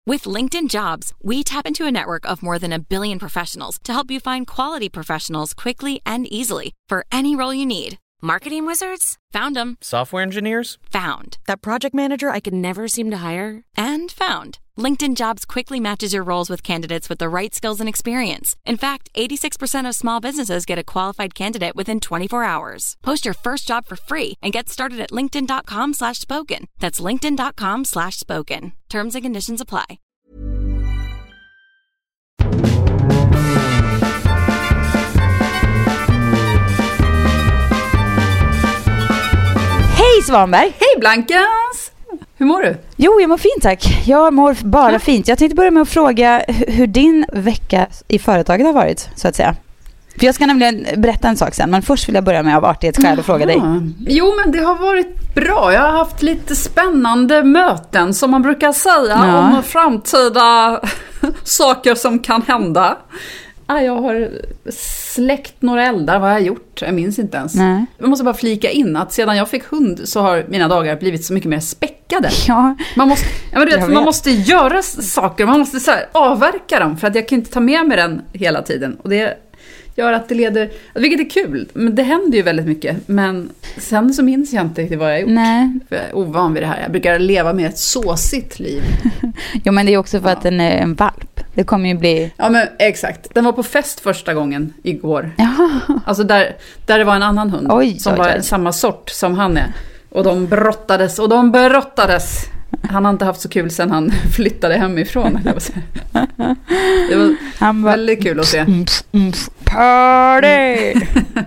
With LinkedIn Jobs, we tap into a network of more than 1 billion professionals to help you find quality professionals quickly and easily for any role you need. Marketing wizards? Found them. Software engineers? Found. That project manager I could never seem to hire? And found. LinkedIn Jobs quickly matches your roles with candidates with the right skills and experience. In fact, 86% of small businesses get a qualified candidate within 24 hours. Post your first job for free and get started at linkedin.com/spoken. That's linkedin.com/spoken. Terms and conditions apply. Hej Svanberg! Hej Blankens! Hur mår du? Jo, jag mår fint tack. Jag mår bara fint. Jag tänkte börja med att fråga hur din vecka i företaget har varit, så att säga. För jag ska nämligen berätta en sak sen, men först vill jag börja med av artighetsskäl och fråga dig. Jo, men det har varit bra. Jag har haft lite spännande möten, som man brukar säga, om framtida saker som kan hända. Jag har släckt några eldar. Vad jag har gjort? Jag minns inte ens. Nej. Jag måste bara flika in att sedan jag fick hund så har mina dagar blivit så mycket mer späckade. Ja. Man måste göra saker. Man måste så här avverka dem, för att jag kan inte ta med mig den hela tiden. Och det gör att det leder... Vilket är kul. Men det händer ju väldigt mycket. Men sen så minns jag inte riktigt vad jag har gjort. Nej. För jag är ovan vid det här. Jag brukar leva med ett såsigt liv. Jo, men det är också för att den är en valp. Det kommer ju bli... Ja, men exakt. Den var på fest första gången igår. Jaha. Alltså där det var en annan hund. Var samma sort som han är. Och de brottades. Han har inte haft så kul sen han flyttade hemifrån. Det var väldigt kul att se. Party!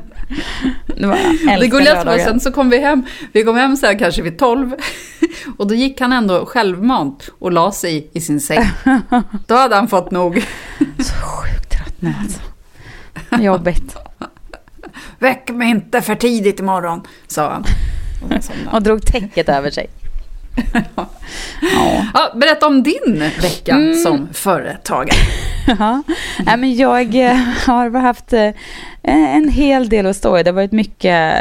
Det går lätt, och sen så kom vi hem. Vi kom hem så här kanske vid 12. Och då gick han ändå självmant och la sig i sin säng. Då hade han fått nog. Så sjukt trött nu alltså. Jobbigt. Väck mig inte för tidigt imorgon, sa han. Och drog täcket över sig. Ja, berätta om din vecka som företagare. Ja, men jag har haft en hel del att stå i. Det har varit mycket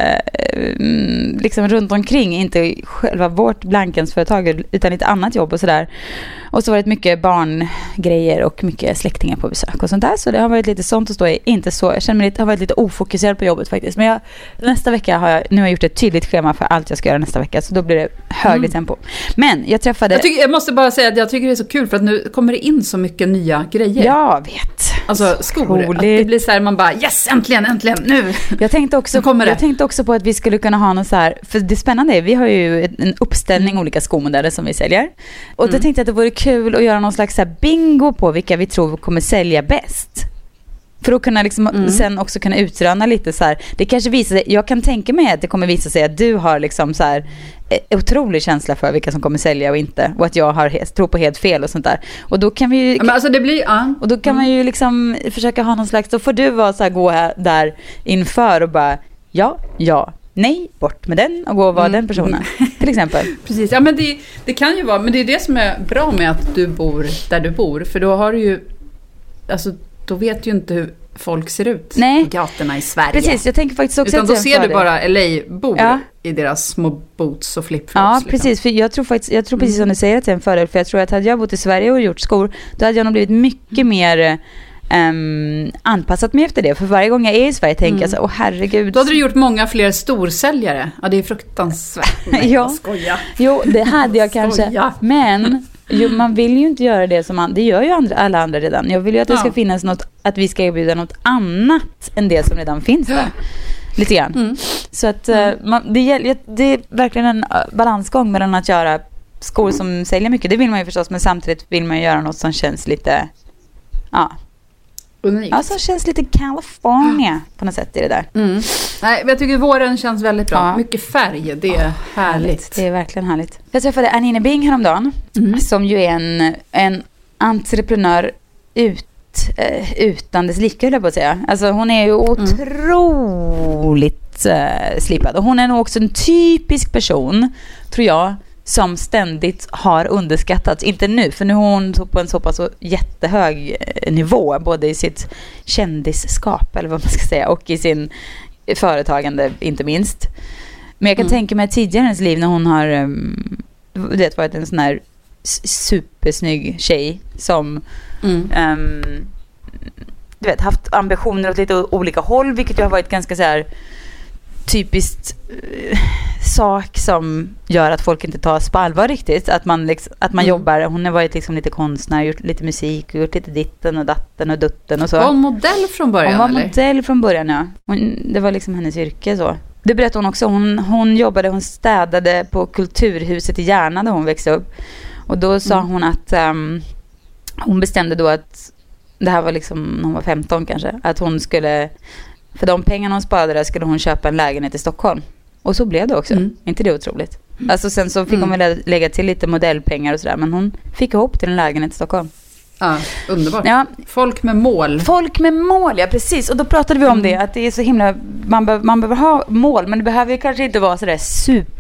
liksom runt omkring, inte själva vårt Blankens-företag utan ett annat jobb och sådär. Och så har det varit mycket barngrejer och mycket släktingar på besök och sånt där. Så det har varit lite sånt att stå i. Inte så, jag känner mig har varit lite ofokuserad på jobbet faktiskt. Men nästa vecka har jag gjort ett tydligt schema för allt jag ska göra nästa vecka. Så då blir det högre tempo. Men jag träffade... Jag måste bara säga att jag tycker det är så kul, för att nu kommer det in så mycket nya grejer. Jag vet. Alltså skor. Att det blir så här, man bara yes, äntligen, nu. Jag tänkte också på att vi skulle kunna ha något så här, för det spännande är, vi har ju en uppställning olika skomodeller som vi säljer. Och då tänkte jag att det vore kul att göra någon slags så här bingo på vilka vi tror kommer sälja bäst. För att kunna liksom sen också kunna utröna lite så här. Det kanske visar sig, jag kan tänka mig att det kommer visa sig att du har liksom så här otrolig känsla för vilka som kommer sälja och inte, och att jag tror på helt fel och sånt där. Och då kan vi ju, men alltså det blir och då kan man ju liksom försöka ha någon slags, då får du vara så här, gå här där inför och bara ja, nej, bort med den och gå och vara den personen till exempel. Precis, ja, men det kan ju vara, men det är det som är bra med att du bor där du bor, för då har du ju, alltså då vet du ju inte hur folk ser ut på gatorna i Sverige. Precis, jag tänker faktiskt också utan då ser du bara LA-bor i deras små boots och flipflops. Ja, precis, för jag tror precis som du säger att det är en fördel, för jag tror att hade jag bott i Sverige och gjort skor, då hade jag nog blivit mycket mer anpassat mig efter det. För varje gång jag är i Sverige tänker jag så, åh herregud. Då hade du gjort många fler storsäljare. Ja, det är fruktansvärt. Nej, ja. Skoja. Jo, det hade jag kanske. Men man vill ju inte göra det som det gör ju alla andra redan. Jag vill ju att det ska finnas något, att vi ska erbjuda något annat än det som redan finns där. Lite grann. Så att det är verkligen en balansgång mellan att göra skor som säljer mycket. Det vill man ju förstås, men samtidigt vill man ju göra något som känns lite unikt. Ja, som känns lite California på något sätt i det där. Nej, jag tycker våren känns väldigt bra. Mycket färg, det är härligt. Det är verkligen härligt. Jag träffade Anine Bing häromdagen, som ju är en entreprenör utan dess like, höll jag på att säga. Alltså hon är ju otroligt slipad. Och hon är nog också en typisk person, tror jag, som ständigt har underskattats. Inte nu, för nu är hon på en så pass jättehög nivå, både i sitt kändisskap, eller vad man ska säga, och i sin företagande, inte minst. Men jag kan tänka mig tidigare i hennes liv när hon har varit en sån här supersnygg tjej som du vet, haft ambitioner åt lite olika håll, vilket ju har varit ganska så här typiskt sak som gör att folk inte tas på allvar riktigt. Att man jobbar, hon har varit liksom lite konstnär, gjort lite musik, gjort lite ditten och datten och dutten och så. Var hon modell från början? Hon var modell från början, ja. Det var liksom hennes yrke så. Det berättade hon också. Hon städade på Kulturhuset i Järna där hon växte upp. Och då sa hon att hon bestämde då att det här var liksom när hon var 15 kanske, att hon skulle, för de pengarna hon sparade skulle hon köpa en lägenhet i Stockholm. Och så blev det också. Inte det otroligt? Alltså sen så fick hon väl lägga till lite modellpengar och sådär, men hon fick ihop till en lägenhet i Stockholm. Ja, underbart. Ja. Folk med mål. Folk med mål, ja precis. Och då pratade vi om det, att det är så himla, man behöver ha mål, men det behöver ju kanske inte vara sådär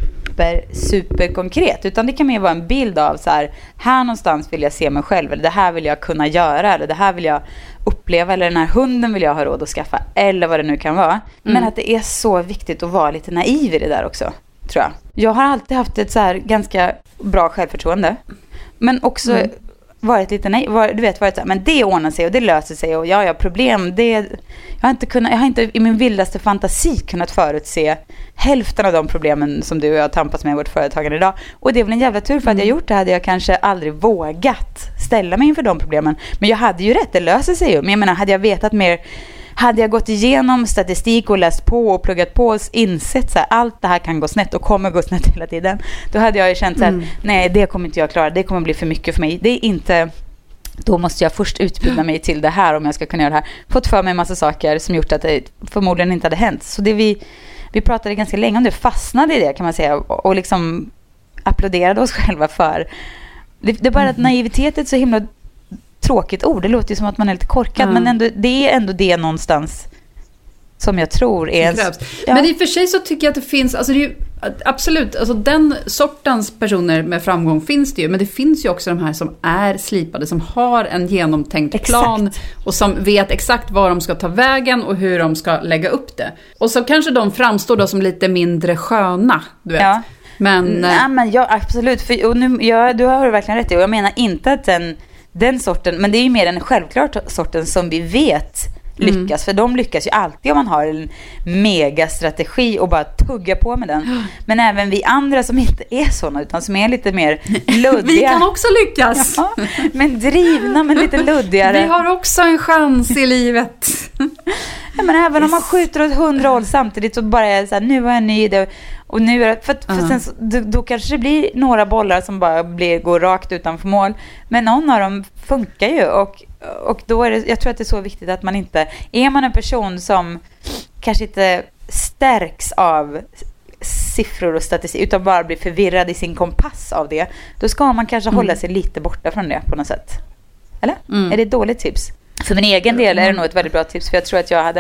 super konkret, utan det kan mer vara en bild av så här någonstans vill jag se mig själv, eller det här vill jag kunna göra, eller det här vill jag uppleva, eller den här hunden vill jag ha råd att skaffa, eller vad det nu kan vara. Men att det är så viktigt att vara lite naiv i det där också, tror jag. Jag har alltid haft ett så här ganska bra självförtroende, men också varit lite naiv, du vet, varit så här, men det ordnar sig och det löser sig, och jag har problem, jag har inte i min vildaste fantasi kunnat förutse hälften av de problemen som du och jag tampas med i vårt företagande idag. Och det är väl en jävla tur, för att jag gjort det hade jag kanske aldrig vågat ställa mig inför de problemen. Men jag hade ju rätt, det löser sig ju. Men jag menar, hade jag vetat mer, hade jag gått igenom statistik och läst på och pluggat på och insett så här, allt det här kan gå snett och kommer gå snett hela tiden, då hade jag ju känt så här, nej, det kommer inte jag klara, det kommer bli för mycket för mig. Det är inte, då måste jag först utbilda mig till det här om jag ska kunna göra det här. Fått för mig en massa saker som gjort att det förmodligen inte hade hänt. Så det vi pratade ganska länge om det, fastnade i det kan man säga, och liksom applåderade oss själva för. Det är bara att naivitet är ett så himla tråkigt ord. Det låter ju som att man är lite korkad, men ändå, det är ändå det någonstans som jag tror är Men i och för sig så tycker jag att det finns, alltså det är ju, absolut, alltså den sortens personer med framgång finns det ju, men det finns ju också de här som är slipade, som har en genomtänkt plan och som vet exakt var de ska ta vägen och hur de ska lägga upp det. Och så kanske de framstår då som lite mindre sköna, du vet. Ja. Men ja, absolut, för, och nu, du har verkligen rätt i, och jag menar inte att den sorten, men det är ju mer den självklart sorten som vi vet lyckas, för de lyckas ju alltid om man har en megastrategi och bara tugga på med den. Men även vi andra som inte är såna, utan som är lite mer luddiga. Vi kan också lyckas. Ja, men drivna, men lite luddigare. Vi har också en chans i livet. Ja, men även om man skjuter åt 100 håll samtidigt, så bara är så här, nu har jag en ny idé. Och nu är det, för sen, då kanske det blir några bollar som bara går rakt utanför mål. Men någon av dem funkar ju, och då är det, jag tror att det är så viktigt att man inte, är man en person som kanske inte stärks av siffror och statistik, utan bara blir förvirrad i sin kompass av det, då ska man kanske hålla sig lite borta från det på något sätt. Eller? Är det ett dåligt tips? För min egen del är det nog ett väldigt bra tips, för jag tror att jag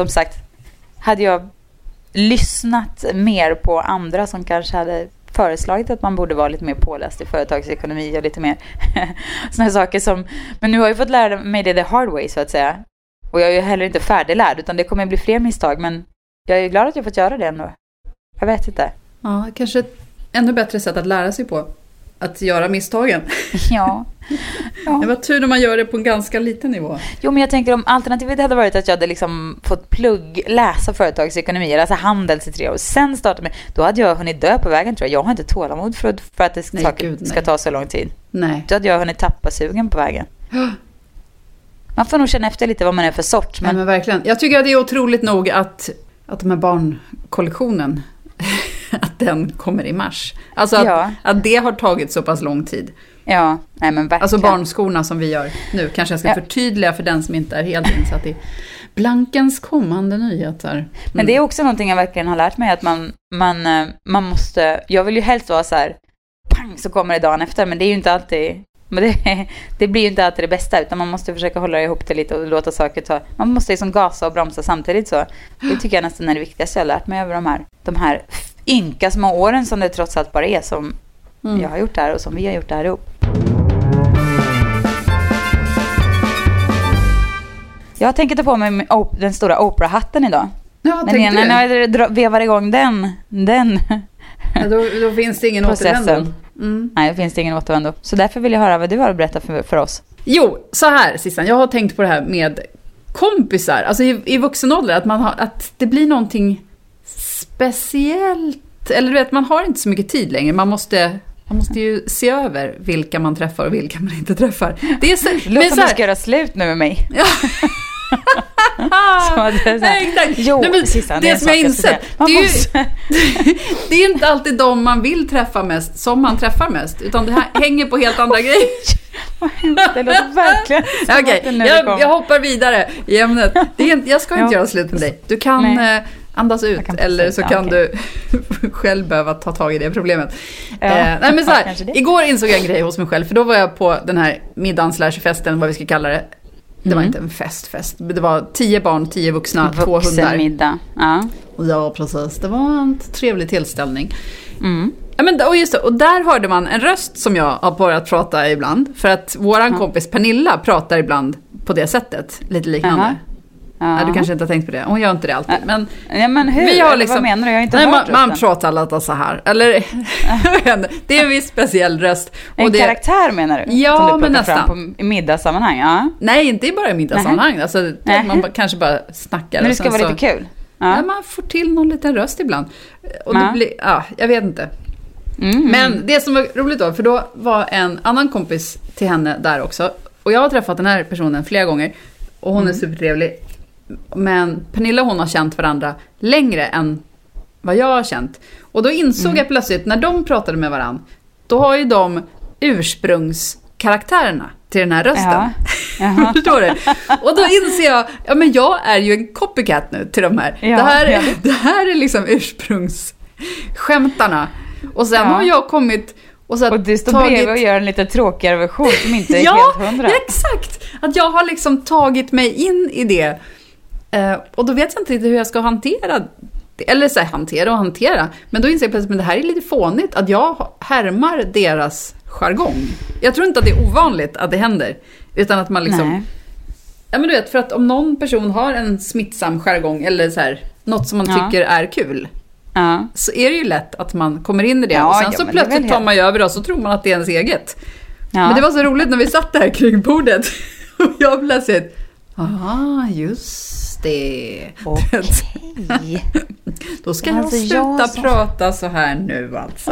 hade jag lyssnat mer på andra som kanske hade föreslagit att man borde vara lite mer påläst i företagsekonomi och lite mer såna saker som, men nu har jag fått lära mig det the hard way, så att säga. Och jag är ju heller inte färdiglärd, utan det kommer bli fler misstag, men jag är glad att jag fått göra det ändå. Jag vet inte. Ja, kanske ett ännu bättre sätt att lära sig på, att göra misstagen. Ja. Det var tur när man gör det på en ganska liten nivå. Jo, men jag tänker om alternativet hade varit att jag hade liksom fått läsa företagsekonomi, läsa handels i 3 år, sen starta med, då hade jag hunnit dö på vägen, tror jag. Jag har inte tålamod för att det ska ta så lång tid. Nej. Då hade jag hunnit tappa sugen på vägen. Man får nog känna efter lite vad man är för sort. Men verkligen. Jag tycker att det är otroligt nog att de här barnkollektionen att den kommer i mars. Alltså att det har tagit så pass lång tid. Ja, nej men verkligen. Alltså barnskorna som vi gör nu. Kanske jag ska förtydliga för den som inte är helt insatt i Blankens kommande nyheter. Men det är också någonting jag verkligen har lärt mig, att man måste, jag vill ju helst vara så här, pang, så kommer det dagen efter, men det är ju inte alltid, men det blir ju inte alltid det bästa, utan man måste försöka hålla ihop det lite och låta saker ta, man måste liksom gasa och bromsa samtidigt, så det tycker jag nästan är det viktigaste jag har lärt mig över de här ynka små åren som det trots allt bara är, som jag har gjort där och som vi har gjort där ihop. Jag tänker ta på mig den stora Oprah-hatten idag. Ja, när jag vevar igång den Då finns det ingen återvändo. Nej, det finns ingen återvändo. Så därför vill jag höra vad du har att berätta för oss. Jo, så här Sissan, jag har tänkt på det här med kompisar. Alltså i vuxen ålder, att det blir någonting speciellt. Eller du vet, man har inte så mycket tid längre. Man måste ju se över vilka man träffar och vilka man inte träffar. Det är så, det låter som du ska göra slut nu med mig. Ja. Jo, nej, men Sissan, det som jag insett, det är inte alltid de man vill träffa mest som man träffar mest, utan det här hänger på helt andra grejer. Det låter verkligen okay, jag hoppar vidare i ämnet. Jag ska inte göra slut med dig. Du kan andas ut, eller så kan du själv behöva ta tag i det problemet. Nej, men så här, igår insåg jag en grej hos mig själv, för då var jag på den här middagen/festen, vad vi ska kalla det. Det var inte en fest. Det var 10 barn, 10 vuxna, 2 hundar. Vuxenmiddag. Ja, precis. Det var en trevlig tillställning. Ja, men, och just det, och där hörde man en röst som jag har börjat prata ibland. För att våran kompis Pernilla pratar ibland på det sättet. Lite liknande. Ja, du kanske inte har tänkt på det. Hon gör inte det alltid. Men, men hur? Vi har liksom, vad menar du? Jag har inte hört man pratar lite så här. Eller, det är en viss speciell röst. Och en karaktär menar du? Ja, som du men nästan. Fram på middagssammanhang, ja. Nej, inte bara i middagssammanhang. Alltså, man kanske bara snackar. Men det ska vara lite kul. Ja, man får till någon liten röst ibland. Och det blir, jag vet inte. Men det som var roligt då, för då var en annan kompis till henne där också. Och jag har träffat den här personen flera gånger. Och hon är supertrevlig. Men Pernilla och hon har känt varandra längre än vad jag har känt. Och då insåg jag plötsligt, när de pratade med varandra, då har ju de ursprungskaraktärerna till den här rösten. Ja. Förstår du? Och då inser jag, men jag är ju en copycat nu till de här. Det här är liksom ursprungsskämtarna. Och sen har jag kommit och du står bredvid och gör en lite tråkigare version som inte är helt hundra. Ja, exakt. Att jag har liksom tagit mig in i det. Och då vet jag inte riktigt hur jag ska hantera det. Eller så här, hantera. Men då inser jag plötsligt, men det här är lite fånigt att jag härmar deras jargong. Jag tror inte att det är ovanligt att det händer. Utan att man liksom... Nej. Ja, men du vet, för att om någon person har en smittsam jargong eller så här, något som man tycker är kul... så är det ju lätt att man kommer in i det. Och sen så plötsligt tar man ju över och så tror man att det är ens eget. Men det var så roligt när vi satt där kring bordet. Och jag plötsligt... just det. Okej. Då ska jag sluta prata så här nu alltså.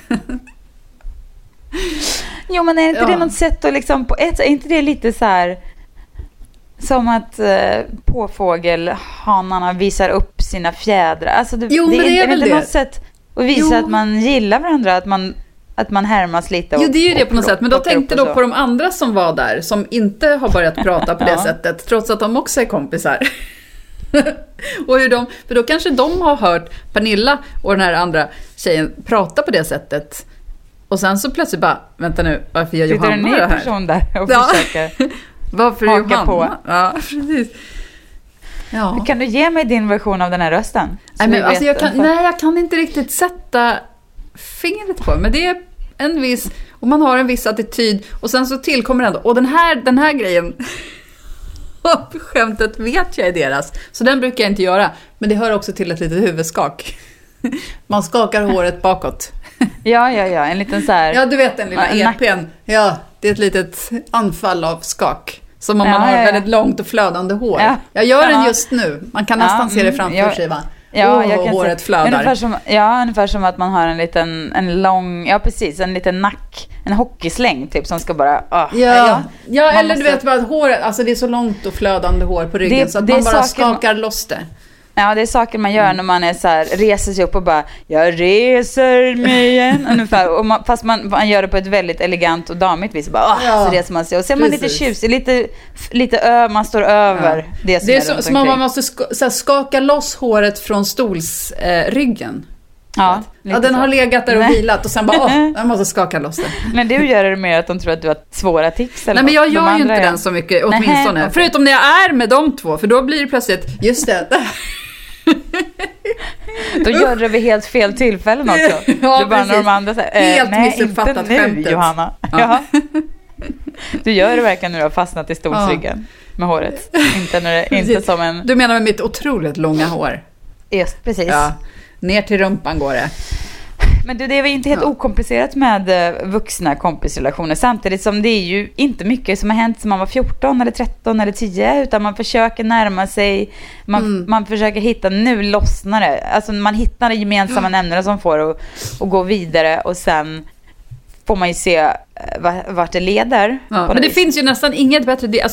Jo, men är inte det något sätt att liksom... Är inte det lite så här... Som att påfågelhanarna visar upp sina fjädrar. Alltså det är väl något sätt att visa att man gillar varandra, att man härmas lite. Jo, det är ju det på något sätt. Men då tänkte jag på de andra som var där, som inte har börjat prata på det sättet, trots att de också är kompisar. Och för då kanske de har hört Pernilla och den här andra tjejen prata på det sättet. Och sen så plötsligt bara, vänta nu, varför gör Johanna det här? Det är en ny person där och försöker... Varför Johanna? På. Ja, precis. Ja. Kan du ge mig din version av den här rösten? Jag kan inte riktigt sätta fingret på. Men det är en viss... Och man har en viss attityd. Och sen så tillkommer ändå... Och den här grejen... Skämtet vet jag är deras. Så den brukar jag inte göra. Men det hör också till ett litet huvudskak. Man skakar håret bakåt. Ja. En liten så här... Ja, du vet den lilla EPn. Ja, det är ett litet anfall av skak. Som om man har väldigt långt och flödande hår. Ja. Jag gör den just nu. Man kan nästan se det framför sig, va? Ja, jag kan håret flödar. Ungefär som att man har en lång... Ja, precis. En liten nack. En hockeysläng, typ, som ska bara... Eller du vet bara att håret... Alltså det är så långt och flödande hår på ryggen. Så att man bara skakar loss det. Ja, det är saker man gör när man är så här, reser sig upp och bara, jag reser mig igen ungefär. Och fast man gör det på ett väldigt elegant och damigt vis, bara, så reser man sig. Och så är man lite tjusig, lite man står över det som det är som om man måste skaka loss håret från stolsryggen. Den har legat där och vilat och sen bara, jag måste skaka loss det. Men du gör det mer att de tror att du har svåra tics eller? Nej, men jag gör ju inte den så mycket, åtminstone. Förutom när jag är med de två, för då blir det plötsligt, just det. Då gör det vid helt fel tillfällen också. Ja, du bara när de andra säger, helt missuppfattat skämtet, Johanna. Ja. Du gör det verkligen när du har fastnat i stolsryggen med håret. Inte som en... Du menar med mitt otroligt långa hår? Just, precis. Ja. Ner till rumpan går det. Men det var inte helt okomplicerat med vuxna kompisrelationer. Samtidigt som det är ju inte mycket som har hänt som man var 14 eller 13 eller 10. Utan man försöker närma sig. Man försöker hitta, nu lossnar det. Alltså man hittar det gemensamma nämnare som får att gå vidare. Och sen får man ju se vart det leder. Ja, men det finns ju nästan inget bättre. Det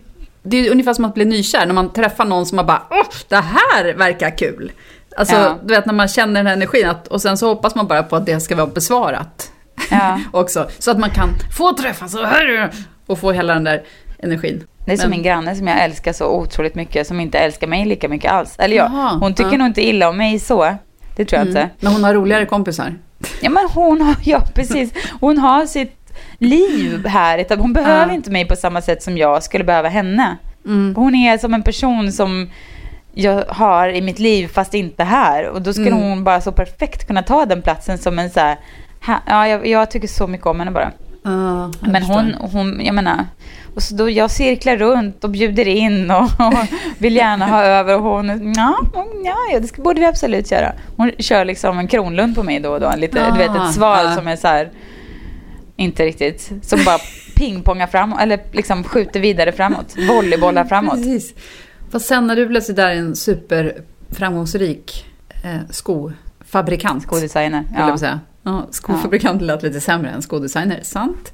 är ungefär som att bli nykär. När man träffar någon som bara, det här verkar kul. Alltså, du vet när man känner den här energin och sen så hoppas man bara på att det ska vara besvarat också. Så att man kan få träffas och få hela den där energin. Det är som min granne som jag älskar så otroligt mycket, som inte älskar mig lika mycket alls. Eller hon tycker nog inte illa om mig så. Det tror jag inte. Men hon har roligare kompisar. Ja, men precis. Hon har sitt liv här. Hon behöver inte mig på samma sätt som jag skulle behöva henne. Hon är som en person som jag har i mitt liv fast inte här. Och då skulle hon bara så perfekt kunna ta den platsen som en så här... jag tycker så mycket om henne bara. Men hon, jag menar... Och så då jag cirklar runt och bjuder in och vill gärna ha över. Och hon, det borde vi absolut göra. Hon kör liksom en kronlund på mig då och då. Lite, du vet, ett sval som är så här... Inte riktigt. Som bara pingpongar fram. Eller liksom skjuter vidare framåt. Volleybollar framåt. Precis. Fast sen när du plötsligt där är en superframgångsrik skofabrikant. Skodesigner. Skofabrikant lät lite sämre än skodesigner. Sant?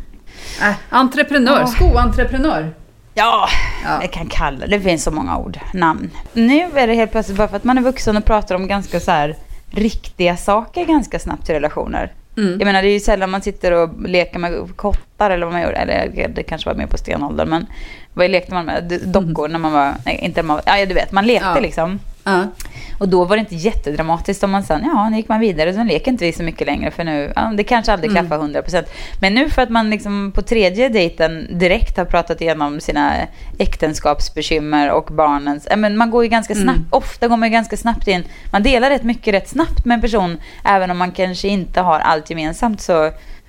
Entreprenör. Skoentreprenör. Ja, jag kan kalla det. finns så många ord. Namn. Nu är det helt plötsligt bara för att man är vuxen och pratar om ganska så här riktiga saker ganska snabbt i relationer. Jag menar, det är ju sällan man sitter och leker med kottar eller vad man gjorde. Eller det kanske var mer på stenåldern. Men vad lekte man med? Dockor när man var... Nej, inte man... Ja, du vet. Man lekte liksom. Och då var det inte jättedramatiskt om man sen, nu gick man vidare. Så leker inte vi så mycket längre för nu. Det kanske aldrig klaffar 100%. Men nu för att man liksom på tredje dejten direkt har pratat igenom sina äktenskapsbekymmer och barnens. Men man går ju ganska snabbt. Ofta går man ju ganska snabbt in. Man delar rätt mycket rätt snabbt med en person. Även om man kanske inte har allt gemensamt så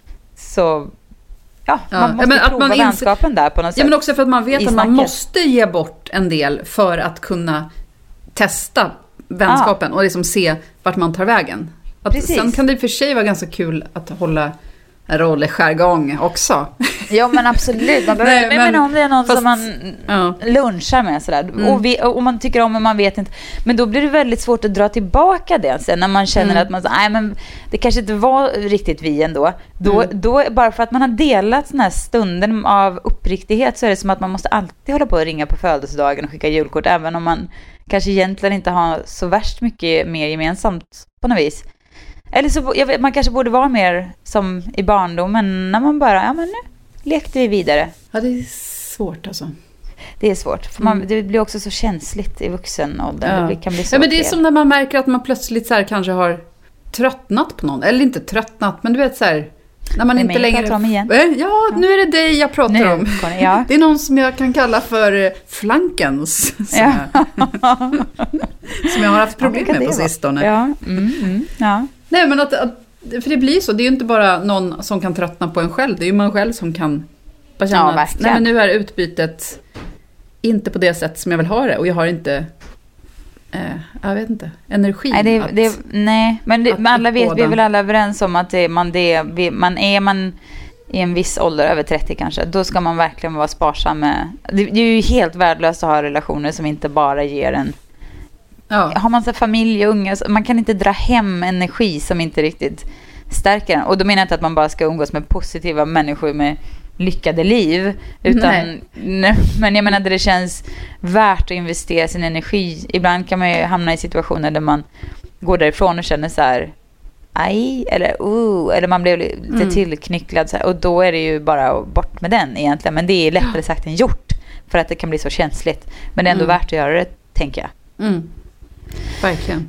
man måste prova vänskapen där på något sätt. Ja, men också för att man vet att man måste ge bort en del för att kunna testa vänskapen och liksom se vart man tar vägen. Sen kan det i och för sig vara ganska kul att hålla en rolig skärgång också. Ja, men absolut. Man behöver, men om det är någon som man lunchar med sådär. Och man tycker om, men man vet inte. Men då blir det väldigt svårt att dra tillbaka det sen när man känner att man men det kanske inte var riktigt vi ändå. Då bara för att man har delat den här stunden av uppriktighet så är det som att man måste alltid hålla på att ringa på födelsedagen och skicka julkort även om man kanske egentligen inte har så värst mycket mer gemensamt på något vis. Eller så, man kanske borde vara mer som i barndomen när man bara, men nu lekte vi vidare. Ja, det är svårt alltså. Det är svårt, för det blir också så känsligt i vuxenåldern. Det kan bli så men det är som när man märker att man plötsligt så här kanske har tröttnat på någon. Eller inte tröttnat, men du vet så här... När man inte längre... nu är det dig jag pratar om. Det är någon som jag kan kalla för flankens. Som jag har haft problem med på sistone. Nej, men för det blir så. Det är ju inte bara någon som kan tröttna på en själv. Det är ju man själv som kan bara känna att nej, men nu är utbytet inte på det sätt som jag vill ha det. Och jag har inte... jag vet inte, energi. Men alla vet, vi är väl alla överens om att man i en viss ålder, över 30 kanske, då ska man verkligen vara sparsam med. Det är ju helt värdelöst att ha relationer som inte bara ger en. Har man så familj och unga, man kan inte dra hem energi som inte riktigt stärker den. Och då menar jag inte att man bara ska umgås med positiva människor med lyckade liv, utan men jag menar att det känns värt att investera sin energi. Ibland kan man ju hamna i situationer där man går därifrån och känner så här eller man blir lite tillknycklad så här, och då är det ju bara bort med den egentligen, men det är lättare sagt än gjort för att det kan bli så känsligt, men det är ändå värt att göra det, tänker jag. Verkligen.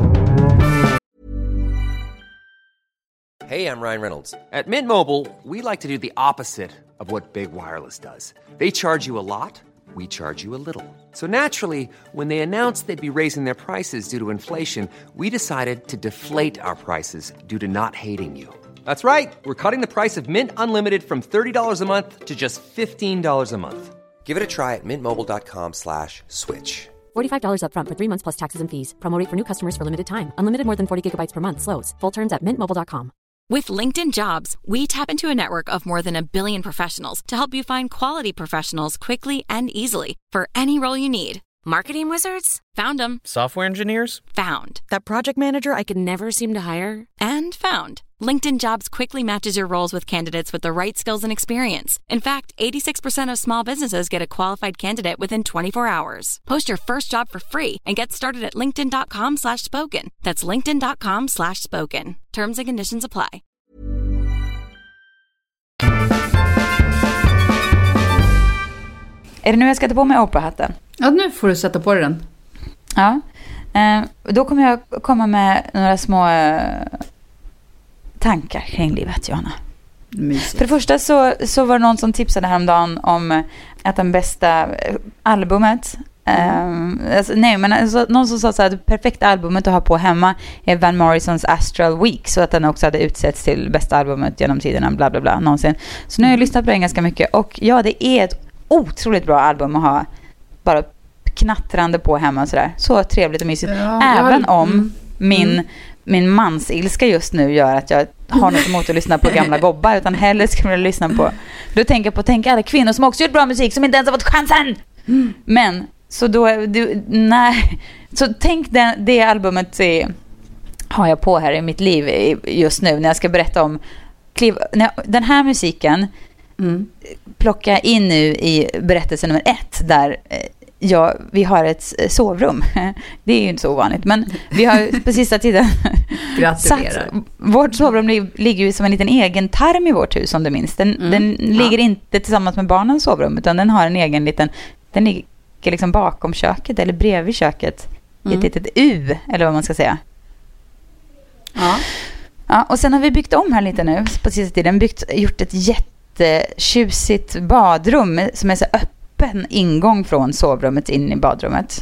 Hey, I'm Ryan Reynolds. At Mint Mobile, we like to do the opposite of what Big Wireless does. They charge you a lot, we charge you a little. So naturally, when they announced they'd be raising their prices due to inflation, we decided to deflate our prices due to not hating you. That's right. We're cutting the price of Mint Unlimited from $30 a month to just $15 a month. Give it a try at mintmobile.com/switch. $45 up front for 3 months plus taxes and fees. Promo rate for new customers for limited time. Unlimited more than 40 gigabytes per month slows. Full terms at mintmobile.com. With LinkedIn Jobs, we tap into a network of more than 1 billion professionals to help you find quality professionals quickly and easily for any role you need. Marketing wizards? Found them. Software engineers? Found. That project manager I could never seem to hire? And found. LinkedIn Jobs quickly matches your roles with candidates with the right skills and experience. In fact, 86% of small businesses get a qualified candidate within 24 hours. Post your first job for free and get started at linkedin.com/spoken. That's linkedin.com/spoken. Terms and conditions apply. Är det nu jag ska ta på mig Oprah-hatten? Ja, nu får du sätta på den. Ja. Då kommer jag komma med några små tankar kring livet, Johanna. Mysigt. För det första så var det någon som tipsade häromdagen om att den bästa albumet någon som sa så att det perfekta albumet att ha på hemma är Van Morrisons Astral Week, så att den också hade utsetts till bästa albumet genom tiderna, bla bla bla, någonsin. Så nu har jag lyssnat på den ganska mycket, och ja, det är ett otroligt bra album att ha bara knattrande på hemma sådär. Så trevligt och mysigt. Även om min mans ilska just nu gör att jag har något emot att lyssna på gamla gobbar, utan hellre skulle jag lyssna på, då tänker jag på alla kvinnor som också gjort bra musik som inte ens har fått chansen. Men så då så tänk det albumet har jag på här i mitt liv just nu när jag ska berätta om den här musiken. Plocka in nu i berättelse nummer 1 där vi har ett sovrum. Det är ju inte så ovanligt, men vi har på sista tiden vårt sovrum ligger ju som en liten egen tarm i vårt hus, om du minns. Den ligger inte tillsammans med barnens sovrum, utan den har en egen liten, den ligger liksom bakom köket eller bredvid köket i ett litet U, eller vad man ska säga. Ja, och sen har vi byggt om här lite nu på sista tiden, gjort ett jättetjusigt badrum som är så öppen ingång från sovrummet in i badrummet.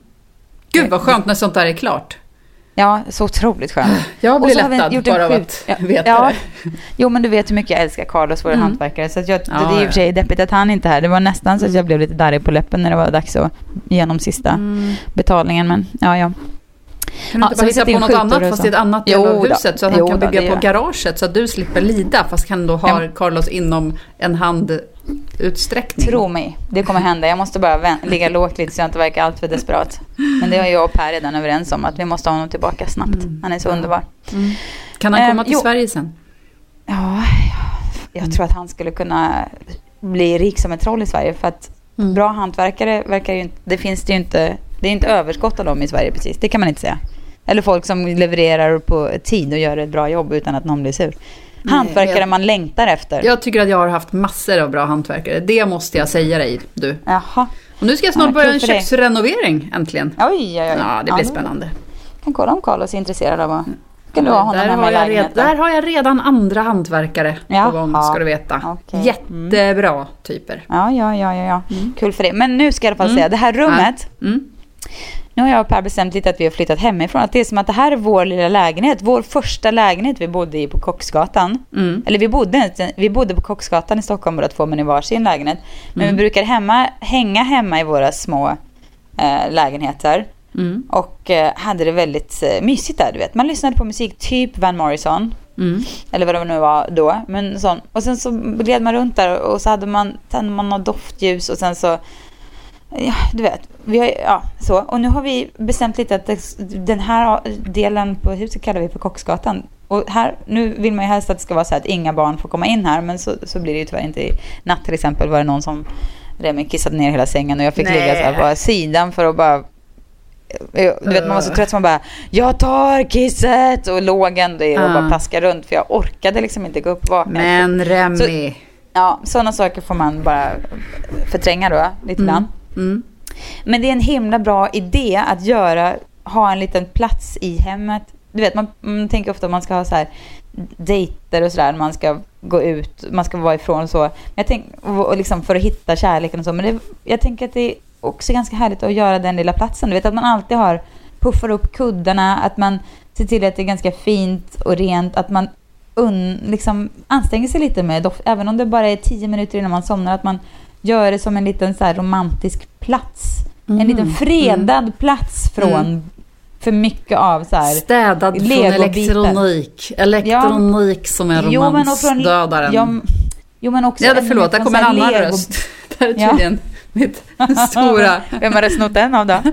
Gud vad skönt när sånt där är klart. Ja, så otroligt skönt. Jag blir lättad bara av att veta det. Jo, men du vet hur mycket jag älskar Carlos, vår hantverkare. Så att det är i och för sig deppigt att han inte är här. Det var nästan så att jag blev lite darrig på läppen när det var dags att genom sista betalningen. Men ja. Kan du inte bara hitta på något annat fast i ett annat del av huset så att han kan bygga på garaget så att du slipper lida, fast kan då ha Carlos inom en handutsträckning? Tro mig, det kommer hända. Jag måste bara ligga lågt lite så jag inte verkar allt för desperat. Men det har jag och Per redan överens om, att vi måste ha honom tillbaka snabbt. Han är så underbar. Kan han komma till Sverige sen? Ja, jag tror att han skulle kunna bli rik som ett troll i Sverige, för att bra hantverkare verkar ju inte, det är inte överskott av dem i Sverige precis. Det kan man inte säga. Eller folk som levererar på tid och gör ett bra jobb utan att någon blir sur. Hantverkare man längtar efter. Jag tycker att jag har haft massor av bra hantverkare. Det måste jag säga dig, du. Jaha. Och nu ska jag snart börja en köksrenovering, äntligen. Oj. Ja, det blir spännande. Jag kan kolla om Carlos är intresserad av att... Kan du ha honom hemma i lägenheten? Där har jag redan andra hantverkare på gång, ska du veta. Okay. Jättebra typer. Ja. Kul för det. Men nu ska jag i alla fall säga, det här rummet... Nu har jag och Per bestämt lite att vi har flyttat hemifrån. Att det är som att det här är vår lilla lägenhet. Vår första lägenhet vi bodde i på Kocksgatan. Eller vi bodde på Kocksgatan i Stockholm båda två, men i varsin lägenhet. Men vi brukar hänga hemma i våra små lägenheter. Och hade det väldigt mysigt där, du vet. Man lyssnade på musik typ Van Morrison. Eller vad det nu var då. Men sån. Och sen så gled man runt där och så tände man något doftljus och sen så... Ja, du vet. Så. Och nu har vi bestämt lite att den här delen på huset kallar vi för Kocksgatan. Och här, nu vill man ju helst att det ska vara så att inga barn får komma in här, men så blir det ju tyvärr inte. I natt till exempel var det någon som kissade ner hela sängen och jag fick ligga så här på sidan för att bara... Du vet, man var så trött som man bara, jag tar kisset, och låg ändå i och bara plaska runt, för jag orkade liksom inte gå upp och vakna. Men Remi... Ja, sådana saker får man bara förtränga då, lite grann. Men det är en himla bra idé att ha en liten plats i hemmet. Du vet, man tänker ofta att man ska ha så här dejter och sådär, man ska gå ut, man ska vara ifrån och så. Men jag tänker, liksom för att hitta kärleken och så, men jag tänker att det är också ganska härligt att göra den lilla platsen. Du vet, att man alltid puffar upp kuddarna, att man ser till att det är ganska fint och rent, att man liksom anstränger sig lite med doft, även om det bara är 10 minuter innan man somnar, att man gör det som en liten så här romantisk plats En liten fredad plats från för mycket av så här städad från elektronik som är romansdödaren. Jo, men också förlåt, där kommer en annan röst. Det är tydligen mitt stora... Vem har det snott den av då?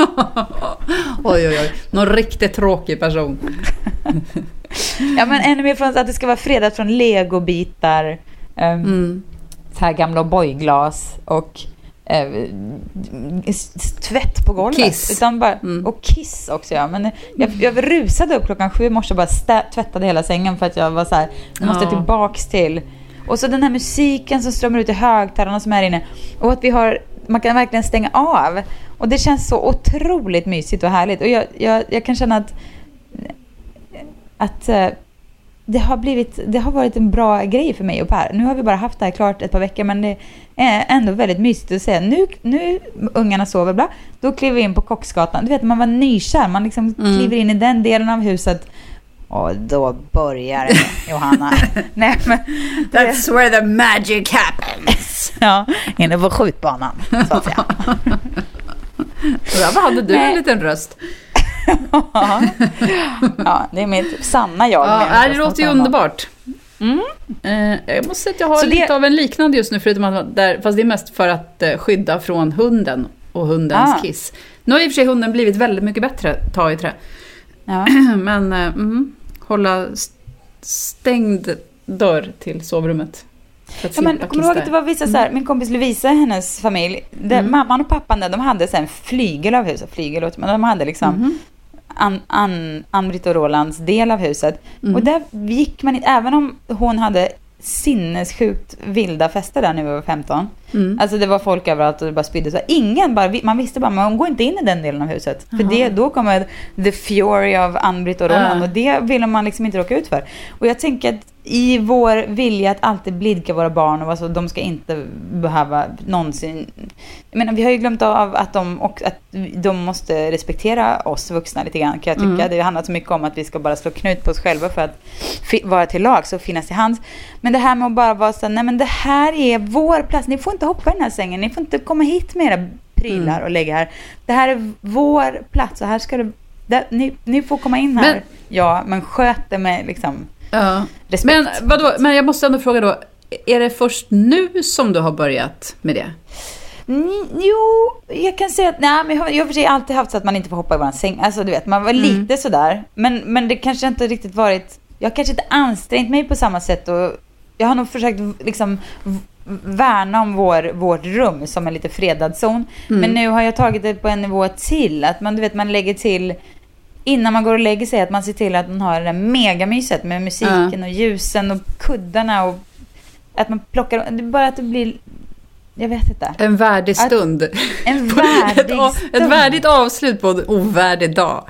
Oj. Någon riktigt tråkig person. Ja, men ännu mer från att det ska vara fredat från legobitar, så här gamla boyglas och tvätt på golvet. Kiss. Utan bara, och kiss också, ja. Men jag rusade upp 7:00 i morse och bara tvättade hela sängen för att jag var så här, nu måste jag tillbaks till. Och så den här musiken som strömmar ut i högtalarna som är inne. Och att man kan verkligen stänga av. Och det känns så otroligt mysigt och härligt. Och jag kan känna att det har varit en bra grej för mig och Per. Nu har vi bara haft det här klart ett par veckor, men det är ändå väldigt mysigt att säga. Nu ungarna sover bra, då kliver vi in på Kocksgatan. Du vet, man var nykär. Man liksom kliver in i den delen av huset. Och då börjar det, Johanna. Nej, men that's where the magic happens. Ja, inne på skjutbanan, så att säga. Där hade du en liten röst. Ja, det är mitt sanna jag. Ja, det låter ju underbart. Jag måste säga att jag har lite av en liknande just nu, förutom att fast det är mest för att skydda från hunden och hundens kiss. Nu har i och för sig hunden blivit väldigt mycket bättre, ta i trä. Ja. Men hålla stängd dörr till sovrummet. Ja, men kommer du ihåg att det var vissa så här, min kompis Lovisa, hennes familj, mamman och pappan där, de hade så här en flygel av huset, men de hade liksom Ann-Britt och Rolands del av huset. Och där gick man inte, även om hon hade sinnessjukt vilda fester där när vi var 15. Alltså det var folk överallt och det bara spydde så. Man visste bara, man går inte in i den delen av huset. För då kommer the fury of Ann-Britt och Roland och det vill man liksom inte råka ut för. Och jag tänker att i vår vilja att alltid blidka våra barn och alltså, de ska inte behöva någonsin... Jag menar, vi har ju glömt av att de måste respektera oss vuxna lite grann, kan jag tycka. Det handlar så mycket om att vi ska bara slå knut på oss själva för att vara till lags och finnas i hands. Men det här med att bara vara så, nej men det här är vår plats. Ni får inte hoppa i den här sängen. Ni får inte komma hit med era prylar och lägga här. Det här är vår plats och här ska ni får komma in här. Men sköt det med liksom... Ja. Men vadå? Men jag måste ändå fråga då, är det först nu som du har börjat med det? Jo, jag kan säga att men jag har för sig alltid haft så att man inte får hoppa i våran säng. Alltså du vet, man var lite sådär. Men det kanske inte riktigt varit... Jag har kanske inte ansträngt mig på samma sätt och jag har nog försökt liksom värna om vårt rum som en lite fredad zon. Men nu har jag tagit det på en nivå till. Att man lägger till... Innan man går och lägger sig, att man ser till att man har det där megamyset med musiken och ljusen och kuddarna och att man plockar, det är bara att det blir, jag vet inte. En värdig stund. En värdig stund. Ett värdigt avslut på en ovärdig dag.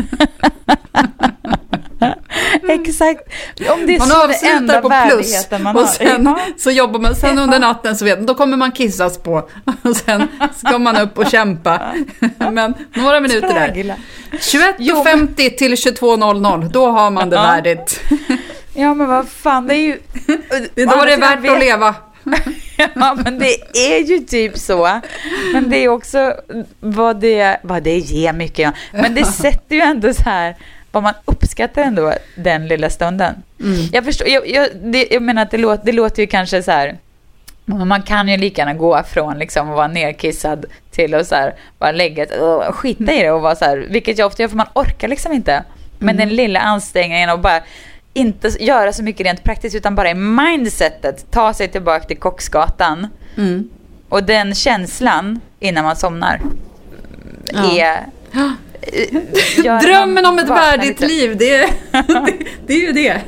Exakt. Om det är man så avslutar det enda på plus man och har. sen så jobbar man sen under natten, så då kommer man kissas på och sen ska man upp och kämpa. Men några minuter där. 21:50 till 22:00, då har man det värdigt. Ja, men vad fan, det är ju... Då är det värt att leva. Ja, men det är ju typ så. Men det är också vad det ger mycket. Ja. Men det sätter ju ändå så här vad man uppskattar ändå den lilla stunden. Jag förstår, jag menar att det låter ju kanske så här, man kan ju lika gärna gå från liksom att vara nerkissad till att så här, bara lägga skita i det och vara så här, vilket jag ofta gör för man orkar liksom inte. Men den lilla ansträngningen och bara inte göra så mycket rent praktiskt utan bara i mindsetet ta sig tillbaka till Kocksgatan. Och den känslan innan man somnar är drömmen om ett värdigt liv, det är ju det.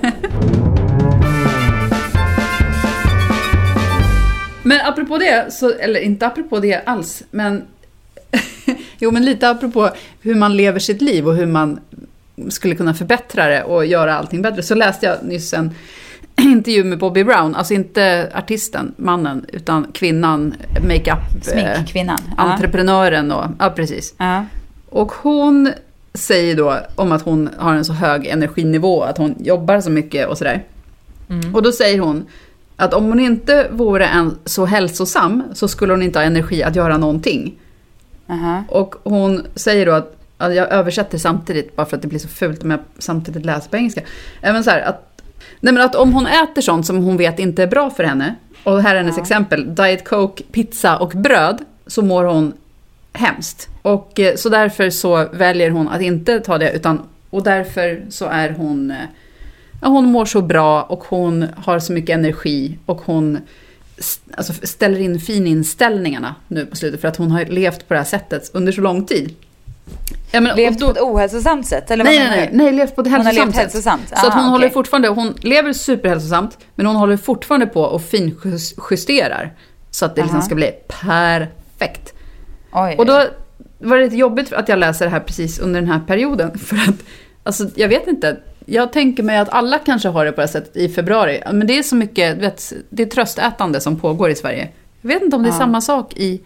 Men apropå det, eller inte apropå det alls, men jo, men lite apropå hur man lever sitt liv och hur man skulle kunna förbättra det och göra allting bättre, så läste jag nyss en intervju med Bobby Brown, alltså inte artisten, mannen, utan kvinnan, sminkkvinnan, entreprenören och precis. Och hon säger då om att hon har en så hög energinivå, att hon jobbar så mycket och sådär. Och då säger hon att om hon inte vore så hälsosam så skulle hon inte ha energi att göra någonting. Och hon säger då att jag översätter samtidigt, bara för att det blir så fult om jag samtidigt läser på engelska. Även så här att om hon äter sånt som hon vet inte är bra för henne, och här är hennes exempel, Diet Coke, pizza och bröd, så mår hon hemskt. Och så därför så väljer hon att inte ta det, och därför så är hon mår så bra, och hon har så mycket energi, och hon ställer in fininställningarna nu på slutet, för att hon har levt på det här sättet under så lång tid. Levt på ett ohälsosamt sätt? Eller nej, levt på ett hälsosamt sätt. Så att hon håller fortfarande, hon lever superhälsosamt, men hon håller fortfarande på och finjusterar så att det liksom ska bli perfekt. Oj. Och då var det lite jobbigt att jag läser det här precis under den här perioden, för att jag vet inte, jag tänker mig att alla kanske har det på det sättet i februari, men det är så mycket, det är tröstätande som pågår i Sverige. Jag vet inte om det är samma sak i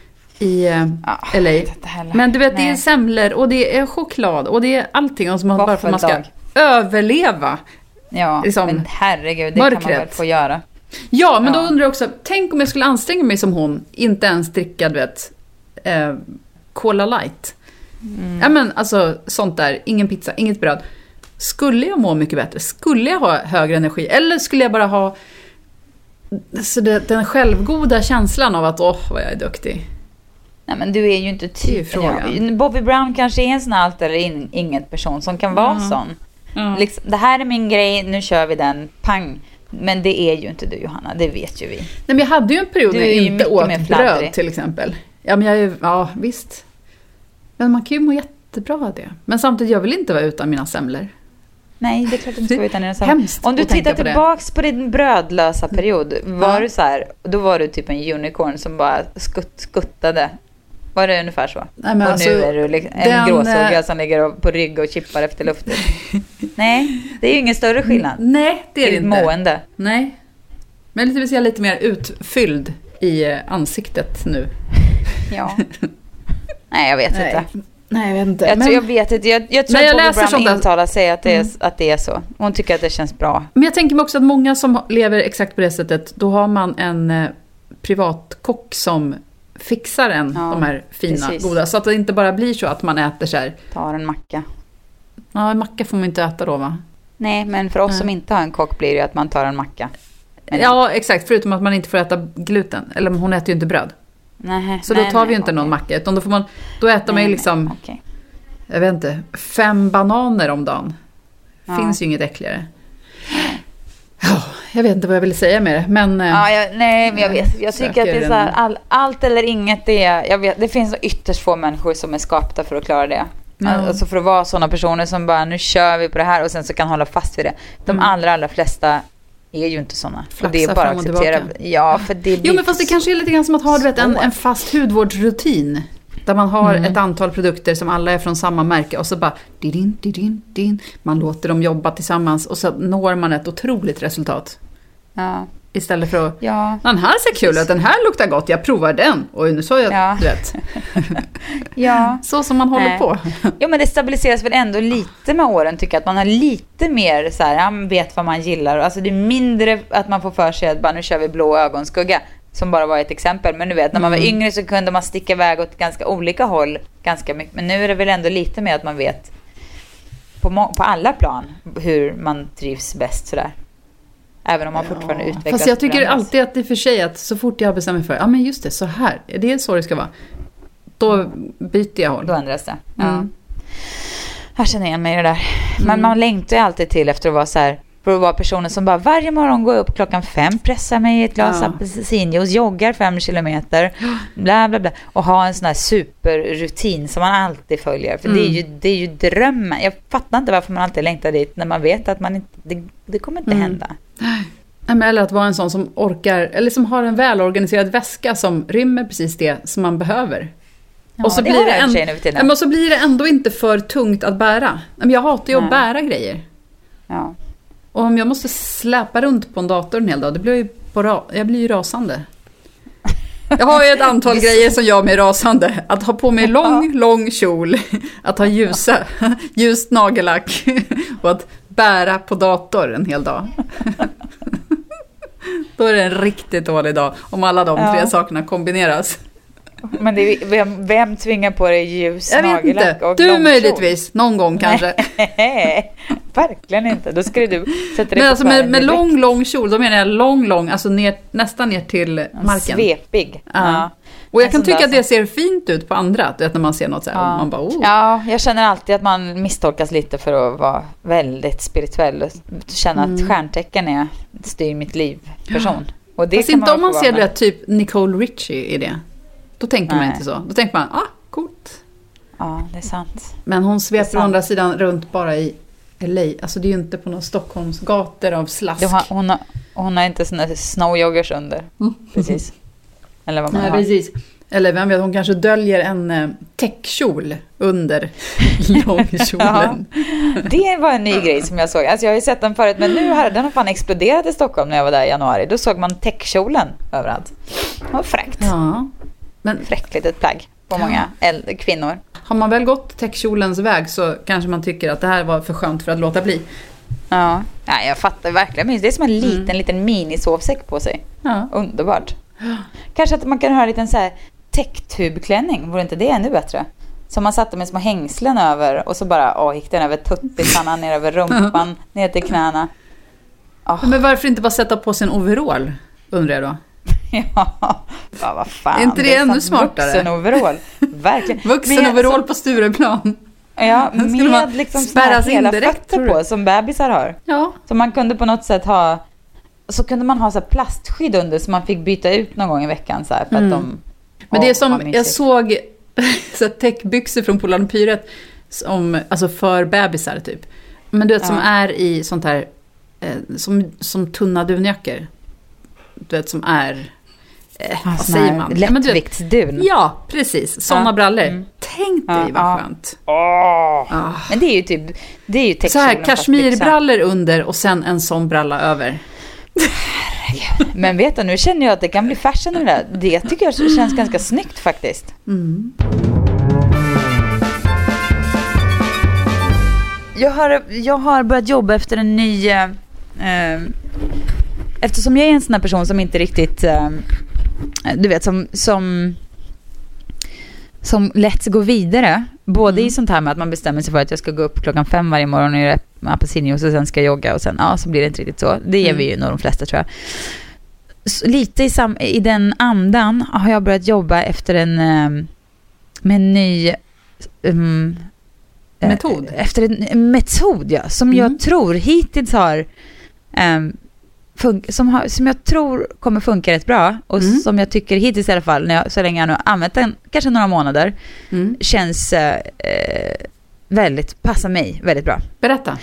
LA. Men du vet, det är semlor och det är choklad och det är allting som bara för att man ska överleva. Ja, liksom, men herregud, det mörkret. Kan man väl få göra. Ja, men då undrar jag också, tänk om jag skulle anstränga mig som hon, inte ens dricka, du vet, Cola Light. Ja, men alltså sånt där, ingen pizza, inget bröd. Skulle jag må mycket bättre? Skulle jag ha högre energi? Eller skulle jag bara ha den självgoda känslan av att vad jag är duktig? Nej, men du är ju inte typen. Bobby Brown kanske är en sån allt eller inget person som kan vara sån. Liksom, det här är min grej, nu kör vi den, pang. Men det är ju inte du, Johanna, det vet ju vi. Nej, men jag hade ju en period när jag inte åt bröd till exempel. Ja, men visst. Men man kan ju må jättebra av det. Men samtidigt, jag vill inte vara utan mina semlor. Nej, det är klart att du inte ska vara utan dina semlor. Om du tittar tillbaks på din brödlösa period, var du så här, då var du typ en unicorn som bara skuttade. Var det ungefär så? Nej, men och alltså, nu är du en gråsåga som ligger på rygg och chippar efter luften. Nej, det är ju ingen större skillnad. Nej, det är det inte. Mående. Nej. Men lite vill säga lite mer utfylld i ansiktet nu. Ja. Nej, jag vet inte. Nej, jag vet inte. Jag vet inte. Jag tror att Bobby Brown intalar sig att det är så. Hon tycker att det känns bra. Men jag tänker mig också att många som lever exakt på det sättet, då har man en privatkock som fixar de här fina, goda. Så att det inte bara blir så att man äter så här. Tar en macka. Ja, en macka får man inte äta då, va? Nej, men för oss som inte har en kock blir det att man tar en macka. Ja, exakt. Förutom att man inte får äta gluten. Eller hon äter ju inte bröd. Nej, så då tar vi ju inte någon macka. Utan då äter man ju liksom, jag vet inte, 5 bananer om dagen. Finns ju inget äckligare. Ja, jag vet inte vad jag ville säga med det. Men, men jag vet. Jag tycker att det är så här, allt eller inget. Det finns ytterst få människor som är skapta för att klara det. Alltså för att vara sådana personer som bara, nu kör vi på det här och sen så kan hålla fast vid det. De allra flesta är ju inte såna. Och det är bara att acceptera. Ja, för det blir... Jo, men fast det kanske är lite grann som att ha en fast hudvårdsrutin. Där man har ett antal produkter som alla är från samma märke. Och så bara din. Man låter dem jobba tillsammans. Och så når man ett otroligt resultat. Ja. Istället för att, den här ser kul ut, den här luktar gott, jag provar den. Och nu sa jag rätt. Så som man håller på. Ja, men det stabiliseras väl ändå lite med åren, tycker jag. Att man har lite mer så här, man vet vad man gillar. Alltså det är mindre att man får för sig att bara, nu kör vi blå ögonskugga. Som bara var ett exempel. Men du vet, när man var yngre så kunde man sticka iväg åt ganska olika håll. Ganska mycket. Men nu är det väl ändå lite mer att man vet på alla plan hur man trivs bäst sådär. Även om man fortfarande utvecklas. Fast jag tycker alltid att det är för sig att så fort jag bestämmer för, men just det, så här. Det är så det ska vara. Då byter jag håll. Då ändras det. Jag känner igen mig i det där. Men man längtar ju alltid till efter att vara så här. För att vara personen som bara varje morgon går upp 5:00, pressar mig i ett glas apelsinjuice, joggar 5 kilometer, bla bla bla. Och ha en sån här superrutin som man alltid följer. För det är ju drömmen. Jag fattar inte varför man alltid längtar dit när man vet att man inte, det kommer inte hända. Eller att vara en sån som orkar, eller som har en välorganiserad väska som rymmer precis det som man behöver. Ja, och så blir det ändå inte för tungt att bära. Jag hatar ju att bära grejer. Ja. Och om jag måste släpa runt på en dator en hel dag, jag blir ju rasande. Jag har ju ett antal grejer som gör mig rasande. Att ha på mig lång kjol, att ha ljust nagellack och att bära på dator en hel dag. Då är det en riktigt dålig dag om alla de 3 sakerna kombineras. Men det är, vem tvingar på dig ljus Jag vet nagellack inte. och Du långkjol? möjligtvis. Någon gång kanske. Nej, verkligen inte. Då skulle du sätta dig Men på alltså tvären med direkt. lång kjol, då menar jag lång, alltså nästan ner till marken. Svepig. Ja. Och jag En kan sån tycka där att det ser fint ut på andra, du vet, när man ser något så här. Och man bara, Ja, jag känner alltid att man misstolkas lite för att vara väldigt spirituell och känna att stjärntecken styr mitt liv person. Och det fast kan inte om man få ser vara med. det typ Nicole Richie i det. Då tänker man Nej. inte så. Då tänker man, coolt. Ja, det är sant. Men hon Det är sveper sant. å andra sidan runt bara i LA. Alltså det är ju inte på någon Stockholms gator av slask. Hon har inte såna snowjoggers under. Precis. Eller vad man Nej, har. precis. Eller vem vet, hon kanske döljer en täckkjol under långkjolen. Det var en ny grej som jag såg. Alltså jag har ju sett den förut, men nu har den fan exploderat i Stockholm när jag var där i januari. Då såg man täckkjolen överallt. Det var fräckt. Ja. Men Fräckt litet plagg på många äldre kvinnor. har man väl gått täckkjolens väg så kanske man tycker att det här var för skönt för att låta bli. Ja, jag fattar verkligen. Men det är som en liten minisovsäck på sig. Ja. Underbart. Kanske att man kan ha en liten så här täcktubklänning. Vore inte det ännu bättre? Som man satte med små hängslen över och så bara gick den över tuttisarna, ner över rumpan, ner till knäna. Men varför inte bara sätta på sig en overall, undrar jag då? Ja, vad fan. Är inte det ännu smartare? Vuxenoverall. Verkligen. Vuxenoverall på Stureplan. Ja, Skulle man med liksom spärras såna in hela direkt, fötter tror du? på som bebisar har. Ja. Så man kunde på något sätt ha, så kunde man ha så här plastskydd under så man fick byta ut någon gång i veckan så här, för att de... Men det är vad som, mysigt. jag såg så här täckbyxor från Polarn Pyret, alltså för bebisar typ. Men du vet, som är i sånt här, som tunna dunjackor. Du vet, som är, vad sån här säger man? Ja, men du vet, lättviktsdun. ja, precis. Såna brallor. Tänk dig vad skönt. Men det är ju typ, det är ju Så täckkjolen här, fast byxa. kashmirbrallor under och sen en sån bralla över. Men vet du, nu känner jag att det kan bli fashion i det där. Det tycker jag känns ganska snyggt faktiskt. Jag har börjat jobba efter en ny... eftersom jag är en sån här person som inte riktigt... du vet, som lätt går vidare. Både i sånt här med att man bestämmer sig för att jag ska gå upp 5:00 varje morgon och göra apelsinjuice och sen ska jag jogga och sen så blir det inte riktigt så. Det ger vi ju nog de flesta, tror jag. Så lite i den andan har jag börjat jobba efter med en ny Metod. efter en metod, ja, som jag tror hittills har som jag tror kommer funka rätt bra och som jag tycker hittills i alla fall, så länge jag nu har använt den kanske några månader, känns passar mig väldigt bra. Berätta.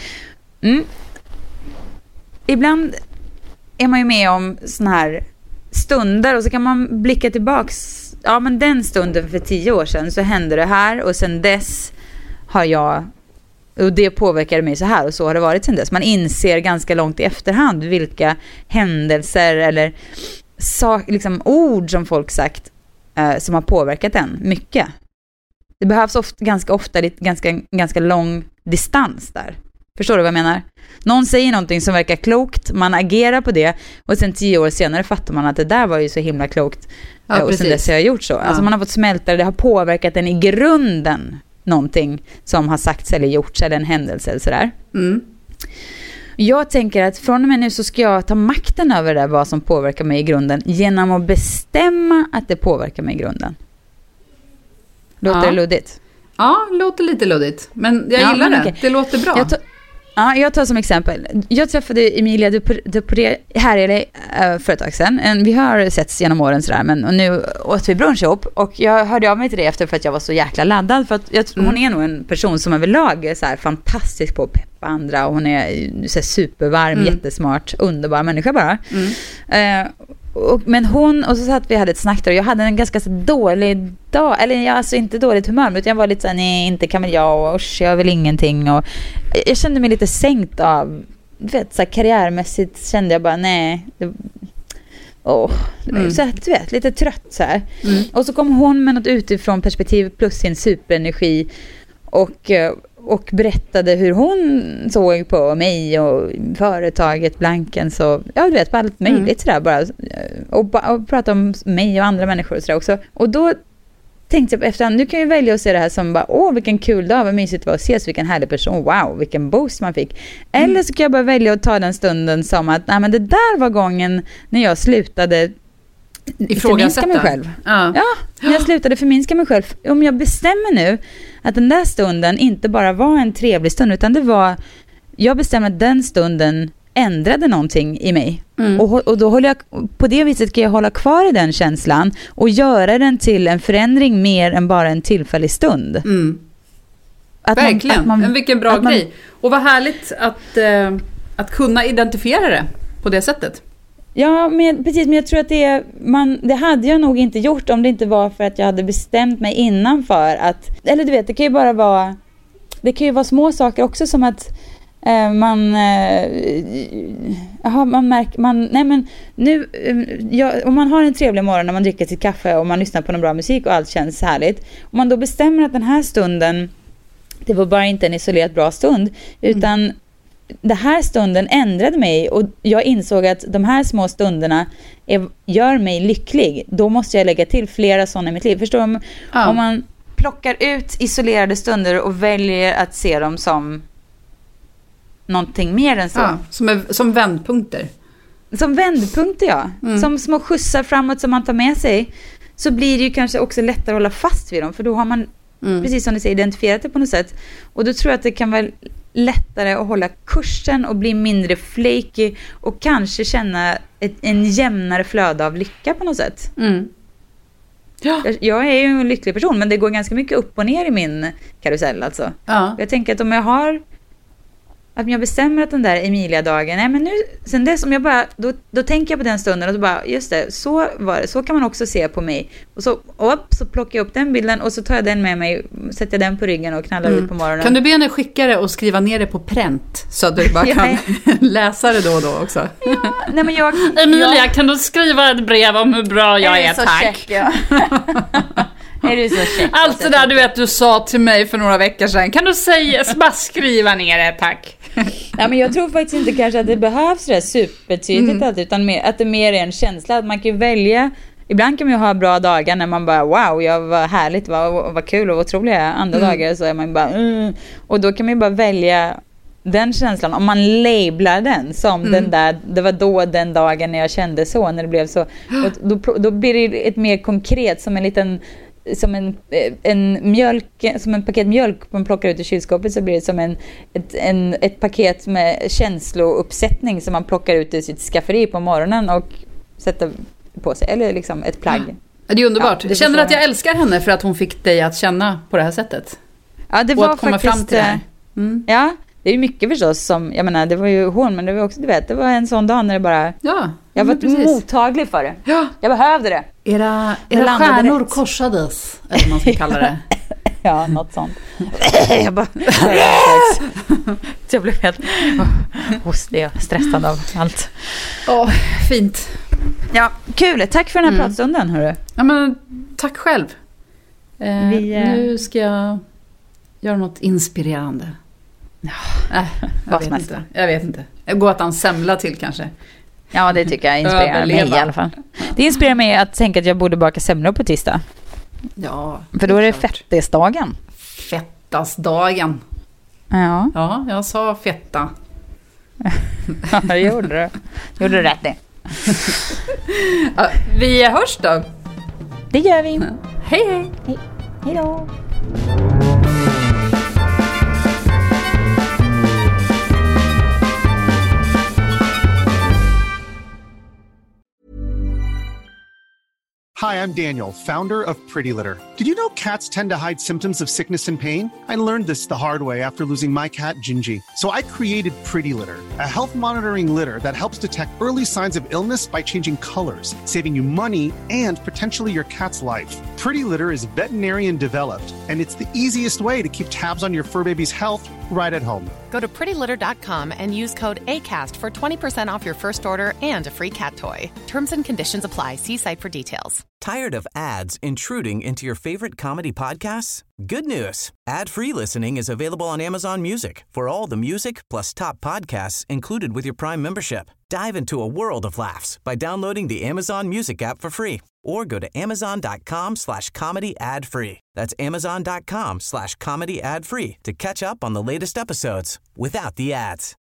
Ibland är man ju med om såna här stunder och så kan man blicka tillbaks. Ja, men den stunden för 10 år sedan så hände det här och sen dess har jag, och det påverkade mig så här och så har det varit sen dess. Man inser ganska långt i efterhand vilka händelser eller liksom ord som folk sagt som har påverkat en mycket. Det behövs ganska ofta ganska lång distans där. Förstår du vad jag menar? Någon säger någonting som verkar klokt, man agerar på det och sen 10 år senare fattar man att det där var ju så himla klokt. Ja, och sen dess har jag gjort så. Ja. Alltså man har fått smälta det har påverkat en i grunden någonting som har sagts eller gjorts eller en händelse eller sådär. Jag tänker att från och med nu så ska jag ta makten över det vad som påverkar mig i grunden genom att bestämma att det påverkar mig i grunden. Låter det luddigt? Ja, låter lite luddigt. Men jag gillar det. Okay. Det låter bra. Jag tar som exempel. Jag träffade Emilia Dupré här i LA för ett tag sedan. Vi har setts genom åren sådär, och nu åt vi brunch ihop. Och jag hörde av mig till det efter för att jag var så jäkla laddad. För att hon är nog en person som överlag är så här fantastisk på att peppa andra. Och hon är så här supervarm, jättesmart, underbar människa bara. Men och så satt vi hade ett snack där och jag hade en ganska så dålig dag, eller alltså inte dåligt humör, men jag var lite såhär, nej, inte kan väl jag, och jag vill ingenting, och jag kände mig lite sänkt av, du vet, så här karriärmässigt kände jag bara, nej, så här, du vet, lite trött så här. Och så kom hon med något utifrån perspektiv plus sin superenergi och berättade hur hon såg på mig och företaget Blanken, så ja, du vet, på allt möjligt sådär bara, och prata om mig och andra människor och sådär också. Och då tänkte jag efterhand, nu kan jag välja att se det här som bara, vilken kul dag, vad mysigt det var att ses, vilken härlig person, wow, vilken boost man fick. Eller så kan jag bara välja att ta den stunden som att, nej men det där var gången när jag slutade förminska mig själv. Ja, när jag slutade förminska mig själv. Om jag bestämmer nu att den där stunden inte bara var en trevlig stund, utan det var, jag bestämmer att den stunden ändrade någonting i mig. Och då håller jag, på det viset kan jag hålla kvar i den känslan och göra den till en förändring mer än bara en tillfällig stund. Verkligen, men vilken bra grej. Och vad härligt att kunna identifiera det på det sättet. Ja, precis, men jag tror att det hade jag nog inte gjort om det inte var för att jag hade bestämt mig innan för att, eller du vet, det kan ju vara små saker också, som att om man har en trevlig morgon när man dricker sitt kaffe och man lyssnar på någon bra musik och allt känns härligt. Om man då bestämmer att den här stunden, det var bara inte en isolerat bra stund, utan den här stunden ändrade mig och jag insåg att de här små stunderna gör mig lycklig. Då måste jag lägga till flera sådana i mitt liv. Förstår du? Om man plockar ut isolerade stunder och väljer att se dem som någonting mer än så. Ja, som vändpunkter. Som vändpunkter, ja. Som små skjutsar framåt som man tar med sig. Så blir det ju kanske också lättare att hålla fast vid dem. För då har man, precis som du säger, identifierat det på något sätt. Och då tror jag att det kan vara lättare att hålla kursen och bli mindre flaky. Och kanske känna en jämnare flöde av lycka på något sätt. Ja. Jag är ju en lycklig person, men det går ganska mycket upp och ner i min karusell alltså. Ja. Jag tänker att om jag bestämmer att den där Emilia-dagen, nej men nu, sen det som jag bara, då tänker jag på den stunden och så bara, just det, så var det, så kan man också se på mig. Och så plockar jag upp den bilden och så tar jag den med mig, sätter den på ryggen och knallar ut på morgonen. Kan du be henne skicka det och skriva ner det på pränt så att du bara kan läsa det då och då också? Ja, nej men Emilia, kan du skriva ett brev om hur bra jag är tack? Check, ja. Är du så check? Allt det där du vet du sa till mig för några veckor sedan. Kan du bara skriva ner det, tack? Ja, men jag tror faktiskt inte kanske att det behövs det supertydligt utan att det mer är en känsla att man kan välja. Ibland kan man ju ha bra dagar när man bara wow, jag var härligt, vad kul och otroligt. Andra dagar så är man bara och då kan man ju bara välja den känslan, om man lablar den som den där, det var då den dagen när jag kände så, när det blev så. Och då blir det ett mer konkret, som en liten, som en mjölk, som en paket mjölk man plockar ut i kylskåpet, så blir det som ett paket med känslouppsättning som man plockar ut i sitt skafferi på morgonen och sätter på sig, eller liksom ett plagg. Det är underbart. Jag känner att jag älskar henne för att hon fick dig att känna på det här sättet. Ja, det var och att komma faktiskt fram till det här. Ja, det är ju mycket förstås som, jag menar, det var ju hon, men det var också, du vet, det var en sån dag när det bara, jag var mottaglig för det. Ja. Jag behövde det. Era stjärnor korsades, eller man ska kalla det. Ja, något sånt. Jag bara jag blev helt hostig och stressad av allt. Fint. Ja, kul. Tack för den här pratstunden, hörru. Ja, men tack själv. Nu ska jag göra något inspirerande. Jag vet inte. Jag går att en semla till kanske. Ja, det tycker jag inspirerar mig i alla fall. Det inspirerar mig att tänka att jag borde baka semlor på tisdag. Ja. För då är det fettisdagen. Fettasdagen. Ja. Ja, jag sa fetta. Ja, det gjorde du. Gjorde du rätt i. Vi hörs då. Det gör vi. Hej. Hej då. Hi, I'm Daniel, founder of Pretty Litter. Did you know cats tend to hide symptoms of sickness and pain? I learned this the hard way after losing my cat, Gingy. So I created Pretty Litter, a health monitoring litter that helps detect early signs of illness by changing colors, saving you money and potentially your cat's life. Pretty Litter is veterinarian developed, and it's the easiest way to keep tabs on your fur baby's health right at home. Go to prettylitter.com and use code ACAST for 20% off your first order and a free cat toy. Terms and conditions apply. See site for details. Tired of ads intruding into your favorite comedy podcasts? Good news. Ad-free listening is available on Amazon Music for all the music plus top podcasts included with your Prime membership. Dive into a world of laughs by downloading the Amazon Music app for free or go to amazon.com/comedy ad free. That's amazon.com/comedy ad free to catch up on the latest episodes without the ads.